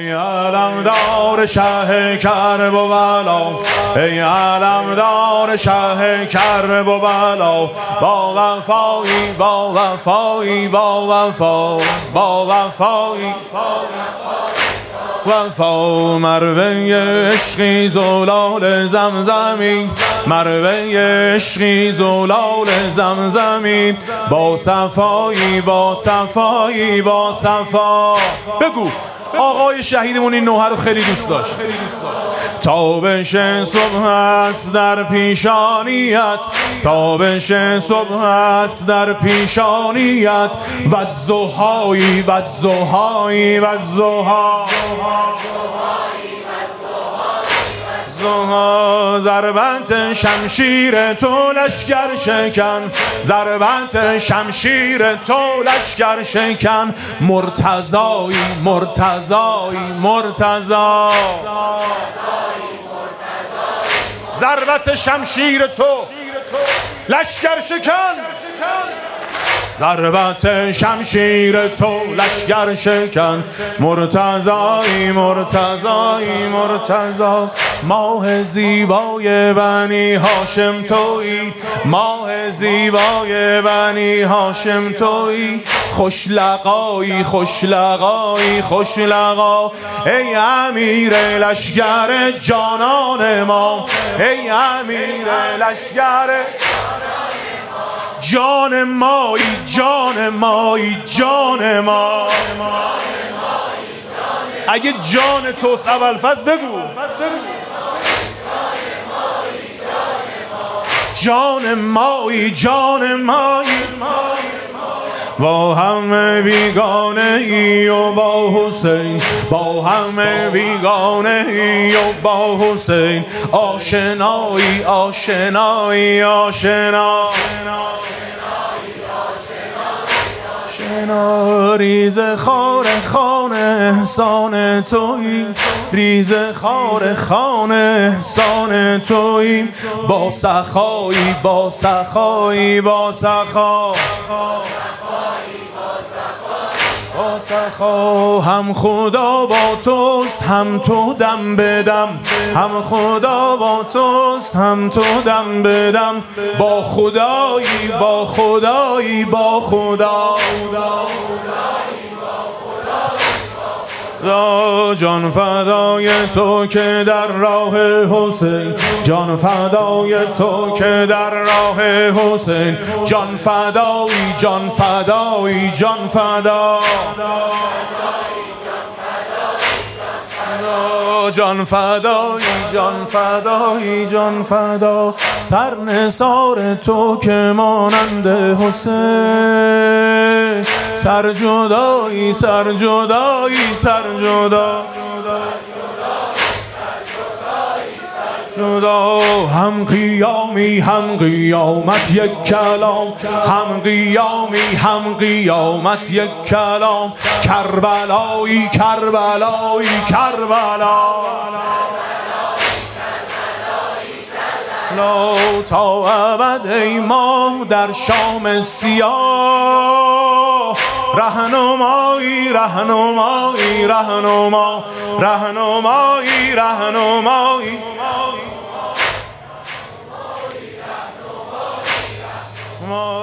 ای علمدار شه کرب و بلا، ای علمدار شه کرب و بلا، با وفایی با وفایی با وفا، با وفایی وفا. مروه عشقی زلال زمزمی، مروه عشقی زلال زمزمی، با صفایی با صفایی با صفا. بگو آقای شهیدمون این نوحه رو خیلی دوست داشت. تابش صبح است در پیشانیت، تابش صبح است در پیشانیت، و الضحایی و الضحایی و الضحا، ضربت شمشیر تو لشکر شکن، ضربت شمشیر تو لشکر شکن، مرتضایی مرتضایی مرتضا، ضربت شمشیر تو لشکر شکن، ضربت شمشیر تو لشکر شکن، مرتضایی مرتضایی مرتضا. ماه زیبای بنی هاشم تویی، ماه زیبای بنی هاشم تویی، خوش لقایی خوش لقایی خوش لقا. ای امیر لشکر جانان ما، ای امیر لشکر جان مایی جان مایی جان ما. اگه جان توست ابوالفضل بگو جان مایی جان مایی. با هم بیگانه ای و با حسین، با هم بیگانه ای و با حسین، آشنایی آشنایی آشنا. ریز خار خانه احسان تویی، ریز خار خانه احسان تویی، با سخایی با سخایی با سخا، با سخا. هم خدا با توست هم تو دم بدم، هم خدا با توست هم تو دم بدم، با خدایی با خدایی با خدا. جان فدای تو که در راه حسین، جان فدای تو که در راه حسین، جان فدایی جان فدایی جان فدا، جان فدایی جان فدایی جان فدا. سر نثار تو که مانند حسین، سر جدایی سر جدایی سر جدا جدا. هم قیامی هم قیامت یک کلام، هم قیامی هم قیامت یک کلام، کربلایی کربلایی کربلا. تا ابد ای ما در شام سیاه، رهنمایی رهنمایی رهنما، رهنمایی رهنمایی.